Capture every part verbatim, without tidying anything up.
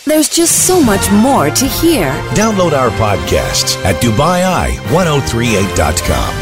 There's just so much more to hear. Download our podcasts at Dubai Eye ten thirty-eight dot com.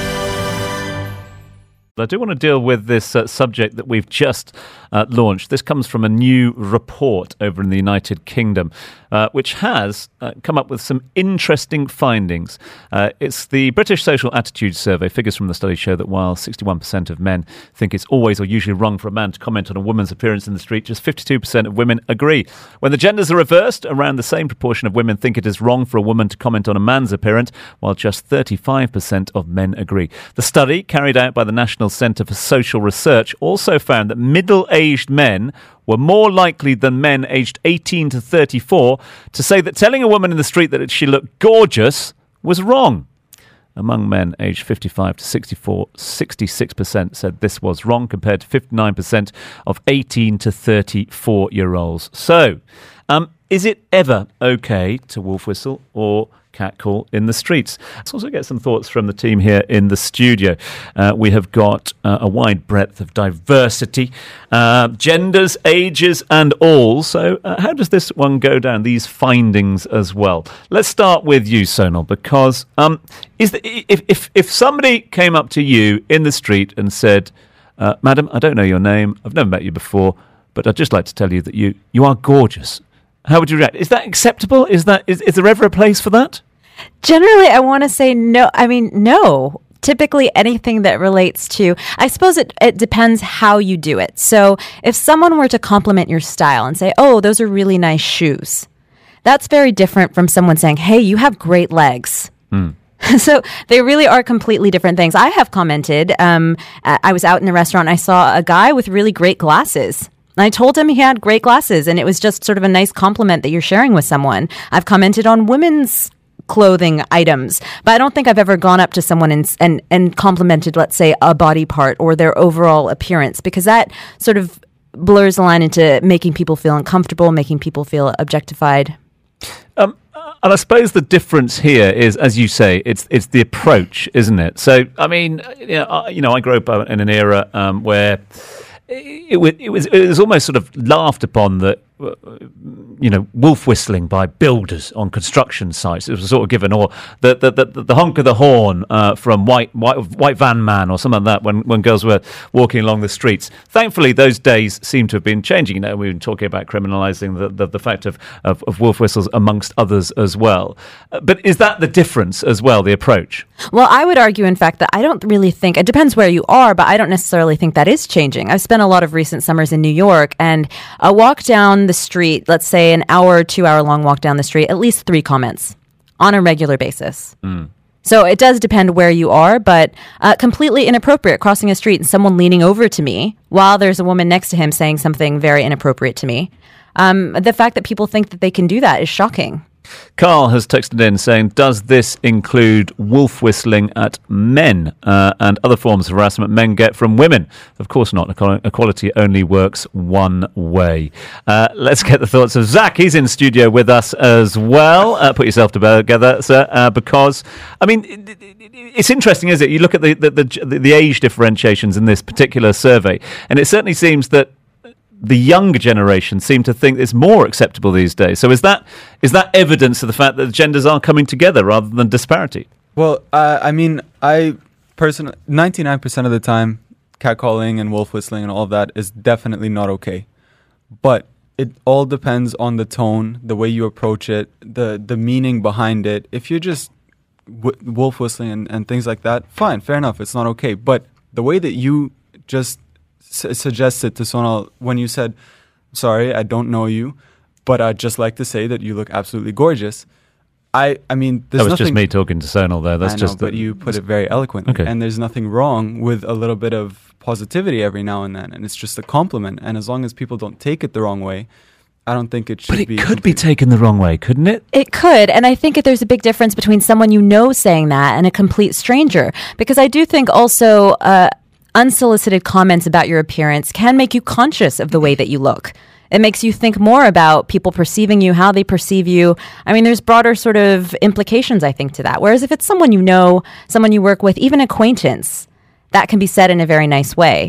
I do want to deal with this uh, subject that we've just uh, launched. This comes from a new report over in the United Kingdom, uh, which has uh, come up with some interesting findings. Uh, it's the British Social Attitude Survey. Figures from the study show that while sixty-one percent of men think it's always or usually wrong for a man to comment on a woman's appearance in the street, just fifty-two percent of women agree. When the genders are reversed, around the same proportion of women think it is wrong for a woman to comment on a man's appearance, while just thirty-five percent of men agree. The study, carried out by the National Centre for Social Research, also found that middle-aged men were more likely than men aged eighteen to thirty-four to say that telling a woman in the street that she looked gorgeous was wrong. Among men aged fifty-five to sixty-four, sixty-six percent said this was wrong, compared to fifty-nine percent of eighteen to thirty-four-year-olds. So, um, is it ever okay to wolf whistle or catcall in the streets? Let's also get some thoughts from the team here in the studio. Uh, we have got uh, a wide breadth of diversity, uh, genders, ages and all. So uh, how does this one go down, these findings as well? Let's start with you, Sonal, because um, is the, if, if, if somebody came up to you in the street and said, uh, Madam, I don't know your name, I've never met you before, but I'd just like to tell you that you, you are gorgeous. How would you react? Is that acceptable? Is that is, is there ever a place for that? Generally, I want to say no. I mean, no. Typically, anything that relates to, I suppose it, it depends how you do it. So if someone were to compliment your style and say, oh, those are really nice shoes, that's very different from someone saying, hey, you have great legs. Mm. So they really are completely different things. I have commented, um, I was out in a restaurant, and I saw a guy with really great glasses. I told him he had great glasses, and it was just sort of a nice compliment that you're sharing with someone. I've commented on women's clothing items, but I don't think I've ever gone up to someone and, and, and complimented, let's say, a body part or their overall appearance, because that sort of blurs the line into making people feel uncomfortable, making people feel objectified. Um, and I suppose the difference here is, as you say, it's it's the approach, isn't it? So, I mean, you know, I, you know, I grew up in an era um, where It, it, it was it was almost sort of laughed upon that, uh, you know, wolf whistling by builders on construction sites. It was sort of given, or the the the, the honk of the horn uh, from white, white white van man or something like that when, when girls were walking along the streets. Thankfully, those days seem to have been changing. You know, we've been talking about criminalising the, the, the fact of, of, of wolf whistles amongst others as well. Uh, but is that the difference as well, the approach? Well, I would argue, in fact, that I don't really think, it depends where you are, but I don't necessarily think that is changing. I've spent a lot of recent summers in New York, and a walk down the street, let's say an hour, two hour long walk down the street, at least three comments on a regular basis. Mm. So it does depend where you are, but uh, completely inappropriate crossing a street and someone leaning over to me while there's a woman next to him saying something very inappropriate to me. Um, the fact that people think that they can do that is shocking. Carl has texted in saying, does this include wolf whistling at men uh, and other forms of harassment men get from women? Of course not. Equality only works one way. Uh, let's get the thoughts of Zach. He's in the studio with us as well. Uh, put yourself together, sir, uh, because, I mean, it, it, it's interesting, isn't it? You look at the, the, the, the age differentiations in this particular survey, and it certainly seems that the younger generation seem to think it's more acceptable these days. So is that is that evidence of the fact that the genders are coming together rather than disparity? Well, uh, I mean, I personally, ninety-nine percent of the time, catcalling and wolf whistling and all of that is definitely not okay. But it all depends on the tone, the way you approach it, the, the meaning behind it. If you're just w- wolf whistling and, and things like that, fine, fair enough, it's not okay. But the way that you just suggested to Sonal when you said, sorry, I don't know you, but I'd just like to say that you look absolutely gorgeous. I, I mean, there's that was nothing, just me talking to Sonal there. That's I know, just. But the, you put it very eloquently, okay. And there's nothing wrong with a little bit of positivity every now and then, and it's just a compliment. And as long as people don't take it the wrong way, I don't think it should be. But it be could complete. be taken the wrong way, couldn't it? It could, and I think that there's a big difference between someone you know saying that and a complete stranger, because I do think also. Uh, Unsolicited comments about your appearance can make you conscious of the way that you look. It makes you think more about people perceiving you, how they perceive you. I mean, there's broader sort of implications, I think, to that. Whereas if it's someone you know, someone you work with, even acquaintance, that can be said in a very nice way.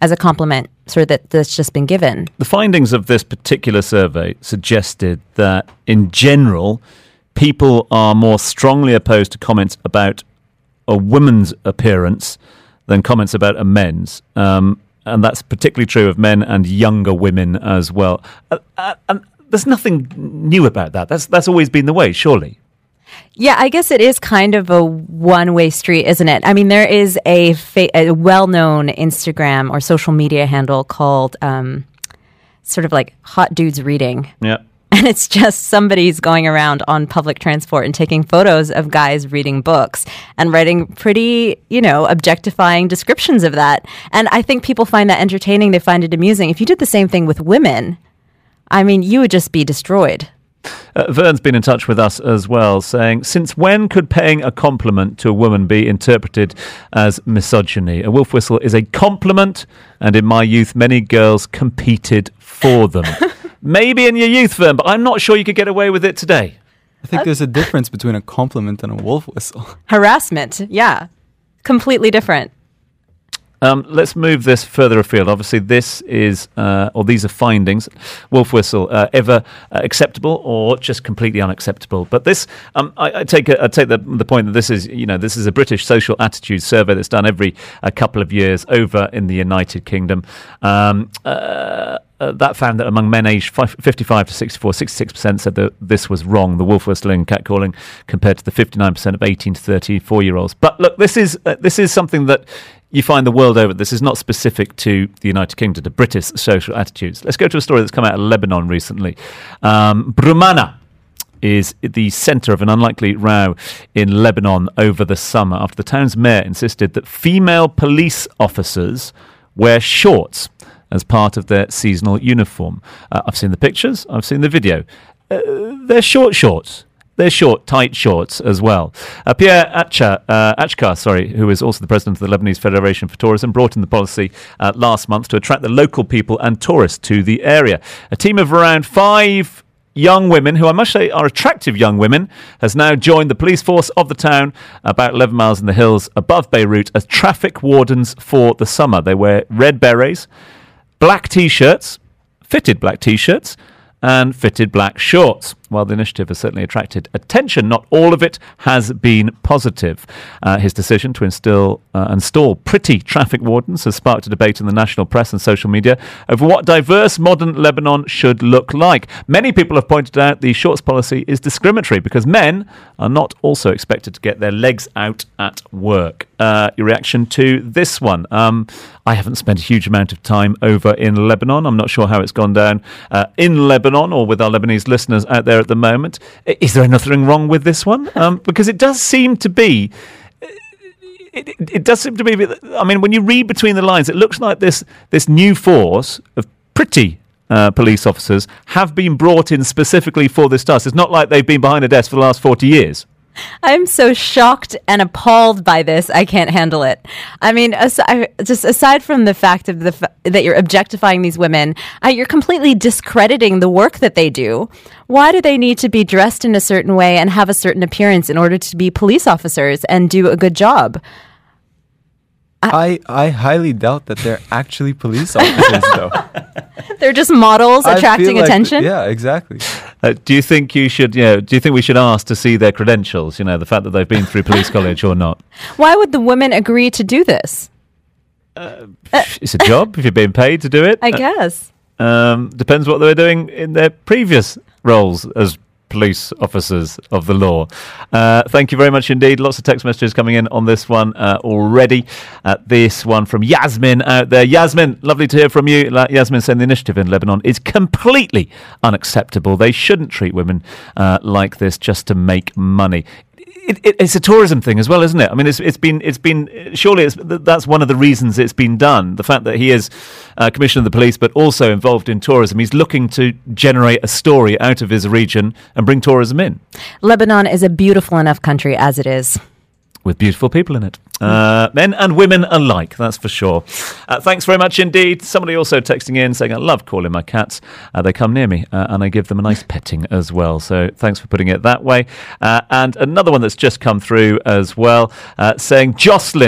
as a compliment sort of that, that's just been given. The findings of this particular survey suggested that, in general, people are more strongly opposed to comments about a woman's appearance than comments about a men's. Um, and that's particularly true of men and younger women as well. Uh, uh, and there's nothing new about that. That's that's always been the way, surely. Yeah, I guess it is kind of a one-way street, isn't it? I mean, there is a, fa- a well-known Instagram or social media handle called um, sort of like Hot Dudes Reading. Yeah. And it's just somebody's going around on public transport and taking photos of guys reading books and writing pretty, you know, objectifying descriptions of that. And I think people find that entertaining. They find it amusing. If you did the same thing with women, I mean, you would just be destroyed. Uh, Vern's been in touch with us as well, saying, since when could paying a compliment to a woman be interpreted as misogyny? A wolf whistle is a compliment, and in my youth, many girls competed for them. Maybe in your youth, Vern, but I'm not sure you could get away with it today. I think there's a difference between a compliment and a wolf whistle. Harassment, yeah. Completely different. Um, let's move this further afield. Obviously, this is, uh, or these are findings. Wolf whistle, uh, ever uh, acceptable or just completely unacceptable? But this, um, I, I take, a, I take the, the point that this is, you know, this is a British social attitude survey that's done every a couple of years over in the United Kingdom. Um, uh, Uh, that found that among men aged fifty-five to sixty-four, sixty-six percent said that this was wrong, the wolf whistling and catcalling, compared to the fifty-nine percent of eighteen to thirty-four-year-olds. But look, this is uh, this is something that you find the world over. This is not specific to the United Kingdom, to British social attitudes. Let's go to a story that's come out of Lebanon recently. Um, Brumana is the centre of an unlikely row in Lebanon over the summer after the town's mayor insisted that female police officers wear shorts as part of their seasonal uniform. Uh, I've seen the pictures, I've seen the video. Uh, they're short shorts. They're short, tight shorts as well. Uh, Pierre Acha, uh, Achkar, sorry, who is also the president of the Lebanese Federation for Tourism, brought in the policy uh, last month to attract the local people and tourists to the area. A team of around five young women, who I must say are attractive young women, has now joined the police force of the town about eleven miles in the hills above Beirut as traffic wardens for the summer. They wear red berets, black T-shirts, fitted black T-shirts, and fitted black shorts. While the initiative has certainly attracted attention, not all of it has been positive. Uh, his decision to instill, uh, install pretty traffic wardens has sparked a debate in the national press and social media over what diverse modern Lebanon should look like. Many people have pointed out the shorts policy is discriminatory because men are not also expected to get their legs out at work. Uh, your reaction to this one? Um, I haven't spent a huge amount of time over in Lebanon. I'm not sure how it's gone down uh, in Lebanon or with our Lebanese listeners out there at the moment. Is there anything wrong with this one? Um, because it does seem to be, it, it, it does seem to be, I mean, when you read between the lines, it looks like this, this new force of pretty uh, police officers have been brought in specifically for this task. It's not like they've been behind a desk for the last forty years. I'm so shocked and appalled by this. I can't handle it. I mean, aside, just aside from the fact of the f- that you're objectifying these women, uh, you're completely discrediting the work that they do. Why do they need to be dressed in a certain way and have a certain appearance in order to be police officers and do a good job? I, I highly doubt that they're actually police officers, though. They're just models I attracting feel like attention? th- yeah, exactly. Uh, do you think you should, you know, do you think we should ask to see their credentials, you know, the fact that they've been through police college or not? Why would the women agree to do this? Uh, it's a job if you're being paid to do it. I guess. Uh, um, depends what they were doing in their previous roles as police officers of the law. Uh, thank you very much indeed. Lots of text messages coming in on this one uh, already. Uh, this one from Yasmin out there. Yasmin, lovely to hear from you. Like Yasmin saying the initiative in Lebanon is completely unacceptable. They shouldn't treat women uh, like this just to make money. It, it, it's a tourism thing as well, isn't it? I mean, it's, it's been, it's been. Surely, it's, that's one of the reasons it's been done. The fact that he is uh, commissioner of the police, but also involved in tourism. He's looking to generate a story out of his region and bring tourism in. Lebanon is a beautiful enough country as it is, with beautiful people in it. Uh, men and women alike, that's for sure. Uh, thanks very much indeed. Somebody also texting in saying, I love calling my cats. Uh, they come near me uh, and I give them a nice petting as well. So thanks for putting it that way. Uh, and another one that's just come through as well, uh, saying, Jocelyn,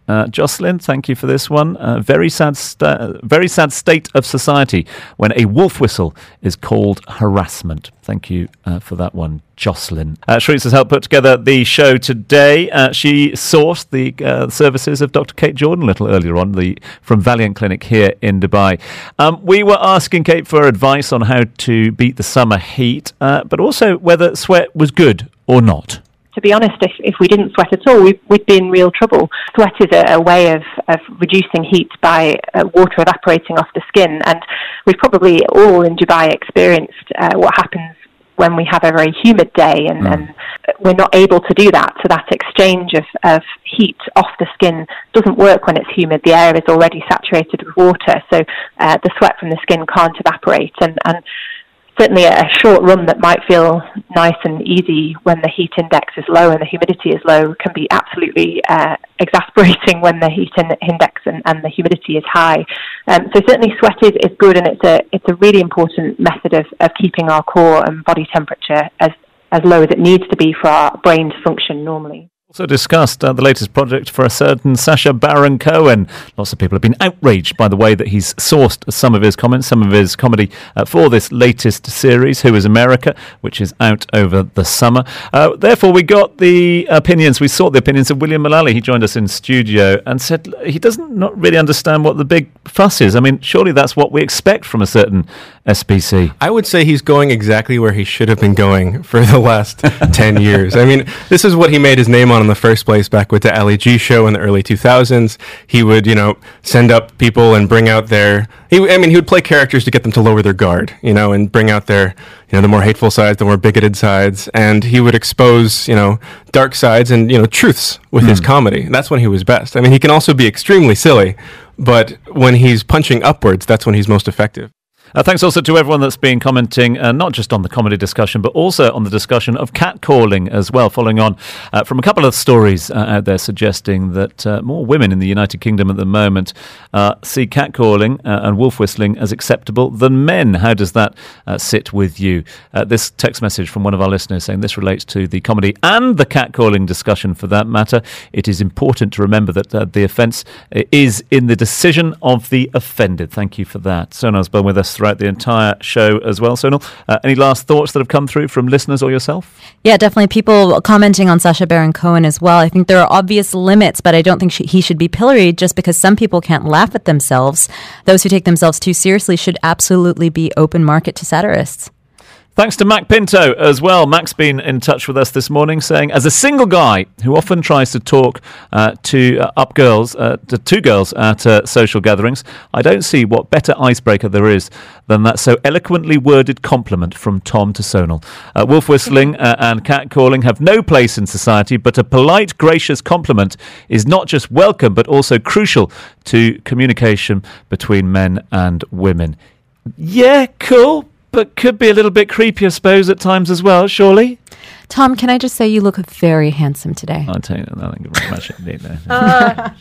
Uh, Jocelyn, thank you for this one. Uh, very sad, sta- very sad state of society when a wolf whistle is called harassment. Thank you uh, for that one, Jocelyn. Uh, Sharice has helped put together the show today. Uh, she sourced the uh, services of Doctor Kate Jordan a little earlier on the from Valiant Clinic here in Dubai. Um, we were asking Kate for advice on how to beat the summer heat, uh, but also whether sweat was good or not. To be honest, if, if we didn't sweat at all, we'd, we'd be in real trouble. Sweat is a, a way of, of reducing heat by uh, water evaporating off the skin. And we've probably all in Dubai experienced uh, what happens when we have a very humid day and, mm. and we're not able to do that. So that exchange of, of heat off the skin doesn't work when it's humid. The air is already saturated with water. So uh, the sweat from the skin can't evaporate. And, and certainly a short run that might feel nice and easy when the heat index is low and the humidity is low can be absolutely uh, exasperating when the heat in- index and, and the humidity is high. Um, so certainly sweat is, is good, and it's a it's a really important method of, of keeping our core and body temperature as, as low as it needs to be for our brain to function normally. Also discussed uh, the latest project for a certain Sacha Baron Cohen. Lots of people have been outraged by the way that he's sourced some of his comments, some of his comedy uh, for this latest series, Who is America, which is out over the summer. Uh, therefore, we got the opinions, we sought the opinions of William Mullally. He joined us in studio and said he doesn't not really understand what the big fuss is. I mean, surely that's what we expect from a certain S P C. I would say he's going exactly where he should have been going for the last ten years. I mean, this is what he made his name on in the first place back with the L E G show in the early two thousands. He would, you know, send up people and bring out their, he, I mean, he would play characters to get them to lower their guard, you know, and bring out their, you know, the more hateful sides, the more bigoted sides, and he would expose, you know, dark sides and, you know, truths with mm. his comedy. That's when he was best. I mean, he can also be extremely silly, but when he's punching upwards, that's when he's most effective. Uh, thanks also to everyone that's been commenting, uh, not just on the comedy discussion, but also on the discussion of catcalling as well, following on uh, from a couple of stories uh, out there suggesting that uh, more women in the United Kingdom at the moment uh, see catcalling uh, and wolf whistling as acceptable than men. How does that uh, sit with you? Uh, this text message from one of our listeners saying this relates to the comedy and the catcalling discussion for that matter. It is important to remember that uh, the offence is in the decision of the offended. Thank you for that. Sonal's been with us throughout the entire show as well. Sonal, uh, any last thoughts that have come through from listeners or yourself? Yeah, definitely people commenting on Sacha Baron Cohen as well. I think there are obvious limits, but I don't think she, he should be pilloried just because some people can't laugh at themselves. Those who take themselves too seriously should absolutely be open market to satirists. Thanks to Mac Pinto as well. Mac's been in touch with us this morning saying, as a single guy who often tries to talk uh, to uh, up girls, uh, to two girls at uh, social gatherings, I don't see what better icebreaker there is than that so eloquently worded compliment from Tom to Sonal. Uh, wolf whistling uh, and catcalling have no place in society, but a polite, gracious compliment is not just welcome, but also crucial to communication between men and women. Yeah, cool. But could be a little bit creepy, I suppose, at times as well, surely. Tom, can I just say you look very handsome today? I'll tell you, I think very much indeed. Uh,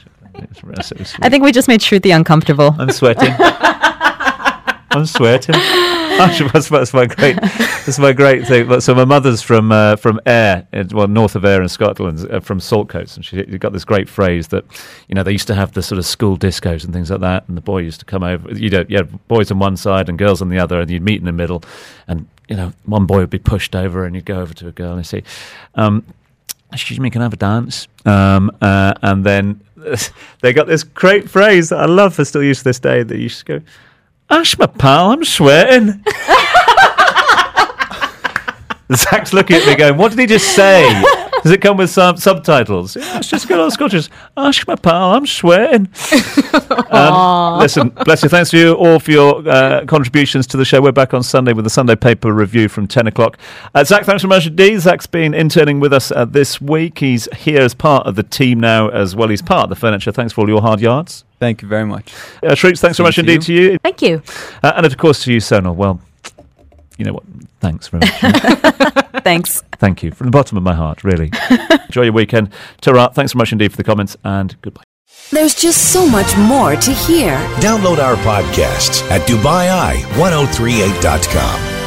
so I think we just made Shruti uncomfortable. I'm sweating. I'm sweating. Actually, that's, that's my great. That's my great thing. So my mother's from uh, from Ayr, well, north of Ayr in Scotland, uh, from Saltcoats, and she got this great phrase that, you know, they used to have the sort of school discos and things like that, and the boy used to come over. You know, you had boys on one side and girls on the other, and you'd meet in the middle, and you know, one boy would be pushed over, and you'd go over to a girl and say, um, "Excuse me, can I have a dance?" Um, uh, and then they got this great phrase that I love. They're still used to this day. That you just go, "Ash, my pal, I'm sweating." Zach's looking at me going, what did he just say? Does it come with some subtitles? Yeah, it's just good old Scottish. Ash, my pal, I'm sweating. um, listen, bless you. Thanks to you all for your uh, contributions to the show. We're back on Sunday with the Sunday Paper Review from ten o'clock. Uh, Zach, thanks very much indeed. Zach's been interning with us uh, this week. He's here as part of the team now as well. He's part of the furniture. Thanks for all your hard yards. Thank you very much. Uh, Shreeks, thanks so much indeed to you. Thank you. Uh, and of course to you, Sonal. Well, you know what? Thanks very much. Thanks. Thank you. From the bottom of my heart, really. Enjoy your weekend. Tara, thanks so much indeed for the comments, and goodbye. There's just so much more to hear. Download our podcasts at Dubai Eye ten thirty-eight dot com.